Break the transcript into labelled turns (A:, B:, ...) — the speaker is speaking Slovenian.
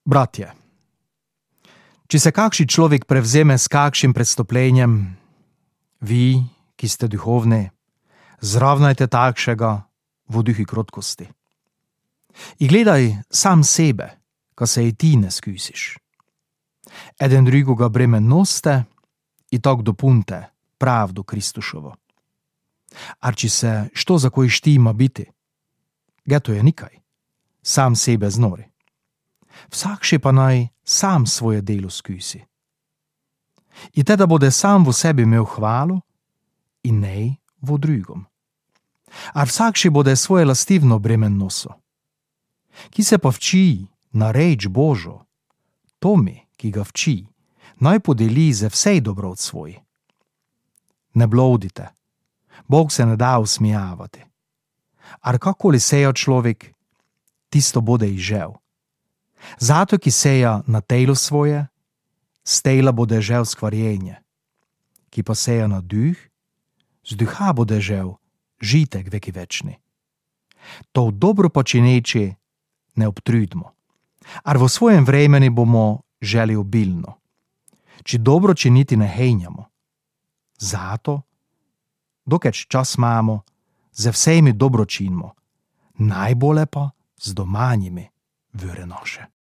A: Bratje, če se kakšen človek prevzeme s kakšnim prestopljenjem, vi, ki ste duhovni, zravnajte takšega v duhu krotkosti. I gledaj sam sebe, ko se i ti ne skusiš. Eden drugoga bremen noste i tak dopunte pravdu Kristušovo. Ar či se što za koji štima biti? Geto je nikaj, sam sebe znori. Vsakši pa naj sam svoje delo skusi. I teda bude sam v sebi imel hvalu in nej v drugom. Ar vsakši bude svoje lastivno bremen noso. Ki se pa vči na reč Božo, tomi, ki ga vči, naj podeli ze vsej dobrot svoj. Ne blodite, Bog se ne da usmijavati. Ar kakoli seja človek, tisto bude i žel. Zato, ki seja na telo svoje, z tela bude žel skvarjenje. Ki pa seja na duh, z duha bude žel žitek veki večni. To dobro počineči ne obtrudimo, ar v svojem vremeni bomo želi obilno. Či dobro činiti ne hejnjamo. Zato, dokeč čas imamo, ze vsemi dobro činimo, najbolje pa z domanjimi vere naše.